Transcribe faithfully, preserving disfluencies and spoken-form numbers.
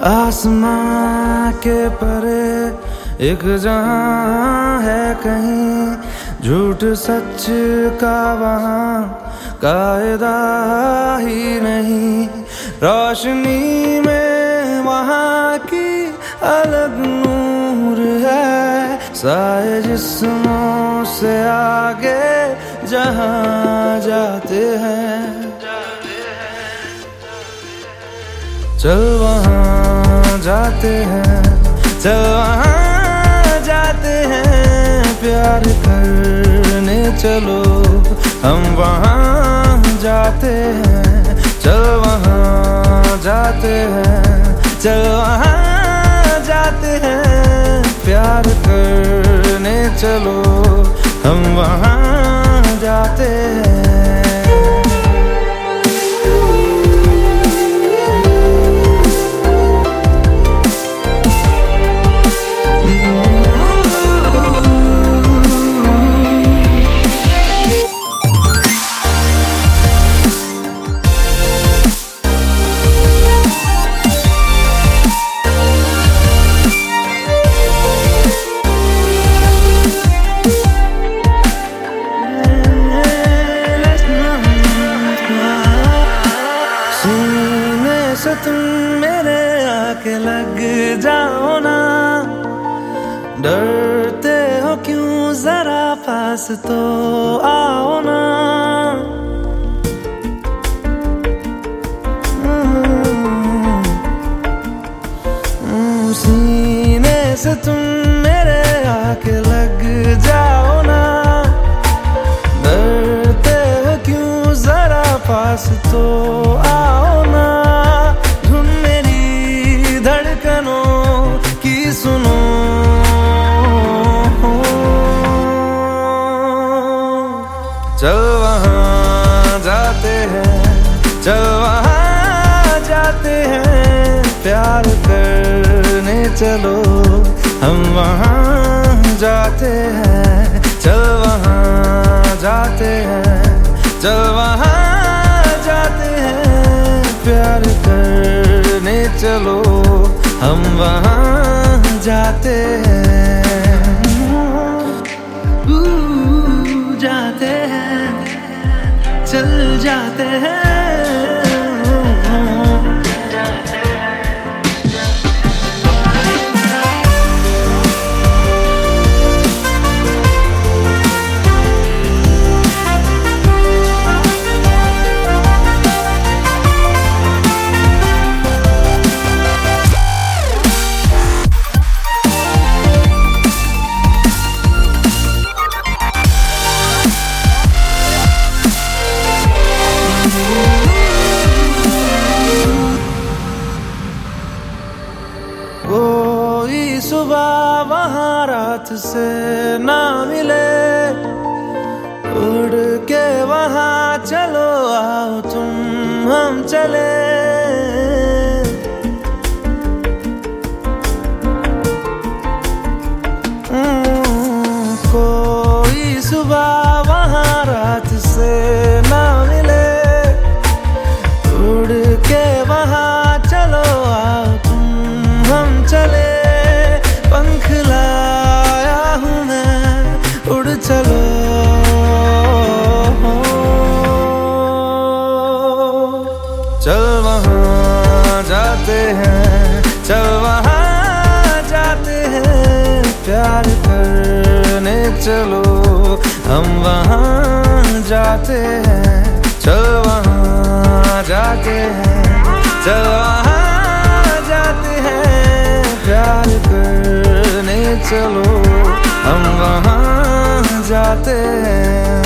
आसमां के परे एक जहां है कहीं, झूठ सच का वहां कायदा ही नहीं। रोशनी में वहां की अलग नूर है, साए जिस्मों से आगे जहां जाते हैं। चल वहां जाते हैं, चल वहां जाते हैं, प्यार करने चलो हम वहां जाते हैं। चल वहां जाते हैं, चल वहां जाते हैं, प्यार करने चलो हम वहां जाते हैं। से तुम मेरे आके लग जाओ ना, डरते हो क्यों जरा पास तो आओ ना। सीने से तुम मेरे आके लग जाओ ना, डरते हो क्यों जरा पास तो आओ ना। सुनो चल वहां जाते हैं, चल वहां जाते हैं, प्यार करने चलो हम वहां जाते हैं। चल वहां जाते हैं, चल वहां जाते हैं, प्यार करने चलो हम वहां जाते हैं। जाते हैं, चल जाते हैं। कोई सुबह वहाँ रात से ना मिले, उड़ के वहाँ चलो आओ तुम हम चले। कोई सुबह वहाँ रात से ना मिले, उड़ के वहाँ चलो आओ तुम हम चले। पंख लाया हूँ मैं, उड़ चलो चल वहां जाते हैं, चल वहां जाते हैं, प्यार करने चलो हम वहां जाते हैं। चल वहां जाते हैं, चल वहां जाते हैं, प्यार करने चलो हम वहां जाते हैं।